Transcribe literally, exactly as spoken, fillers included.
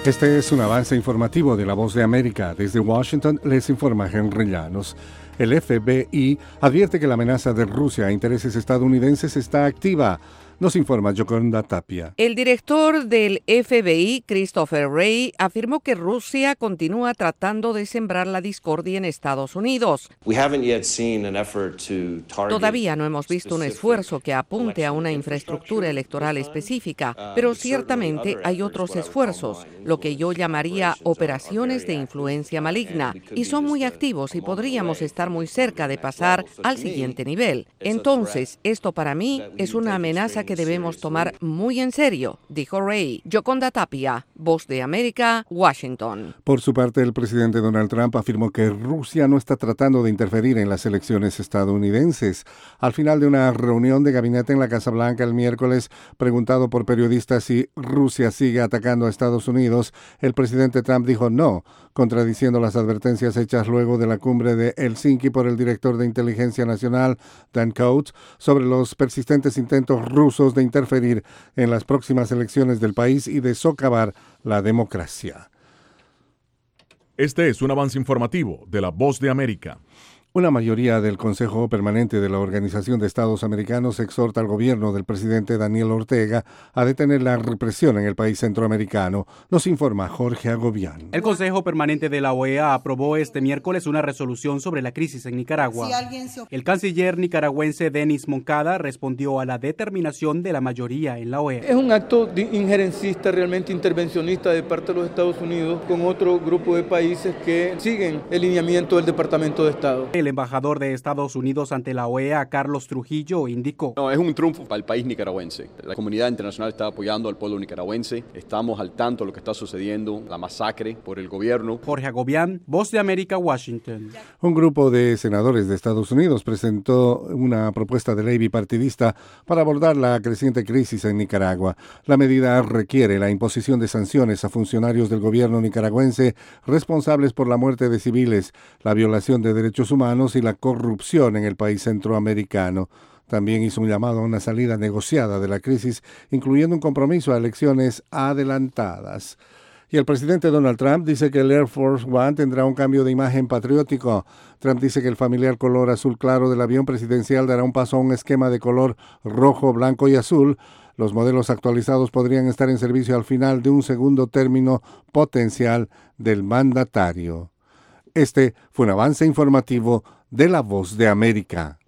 Este es un avance informativo de La Voz de América. Desde Washington les informa Henry Llanos. El F B I advierte que la amenaza de Rusia a intereses estadounidenses está activa. Nos informa Yoconda Tapia. El director del F B I, Christopher Wray, afirmó que Rusia continúa tratando de sembrar la discordia en Estados Unidos. Todavía no hemos visto un esfuerzo que apunte a una infraestructura electoral específica, pero ciertamente hay otros esfuerzos, lo que yo llamaría operaciones de influencia maligna, y son muy activos y podríamos estar muy cerca de pasar al siguiente nivel. Entonces, esto para mí es una amenaza que debemos tomar muy en serio, dijo Wray. Yoconda Tapia, Voz de América, Washington. Por su parte, el presidente Donald Trump afirmó que Rusia no está tratando de interferir en las elecciones estadounidenses. Al final de una reunión de gabinete en la Casa Blanca el miércoles, preguntado por periodistas si Rusia sigue atacando a Estados Unidos, el presidente Trump dijo no, contradiciendo las advertencias hechas luego de la cumbre de Helsinki por el director de Inteligencia Nacional, Dan Coats, sobre los persistentes intentos rusos de interferir en las próximas elecciones del país y de socavar la democracia. Este es un avance informativo de La Voz de América. Una mayoría del Consejo Permanente de la Organización de Estados Americanos exhorta al gobierno del presidente Daniel Ortega a detener la represión en el país centroamericano. Nos informa Jorge Agobián. El Consejo Permanente de la O E A aprobó este miércoles una resolución sobre la crisis en Nicaragua. El canciller nicaragüense Denis Moncada respondió a la determinación de la mayoría en la O E A. Es un acto de injerencista, realmente intervencionista de parte de los Estados Unidos con otro grupo de países que siguen el lineamiento del Departamento de Estado. El embajador de Estados Unidos ante la O E A, Carlos Trujillo, indicó: No, es un triunfo para el país nicaragüense. La comunidad internacional está apoyando al pueblo nicaragüense. Estamos al tanto de lo que está sucediendo, la masacre por el gobierno. Jorge Agobián, Voz de América, Washington. Un grupo de senadores de Estados Unidos presentó una propuesta de ley bipartidista para abordar la creciente crisis en Nicaragua. La medida requiere la imposición de sanciones a funcionarios del gobierno nicaragüense responsables por la muerte de civiles, la violación de derechos humanos y la corrupción en el país centroamericano. También hizo un llamado a una salida negociada de la crisis, incluyendo un compromiso a elecciones adelantadas. Y el presidente Donald Trump dice que el Air Force One tendrá un cambio de imagen patriótico. Trump dice que el familiar color azul claro del avión presidencial dará un paso a un esquema de color rojo, blanco y azul. Los modelos actualizados podrían estar en servicio al final de un segundo término potencial del mandatario. Este fue un avance informativo de La Voz de América.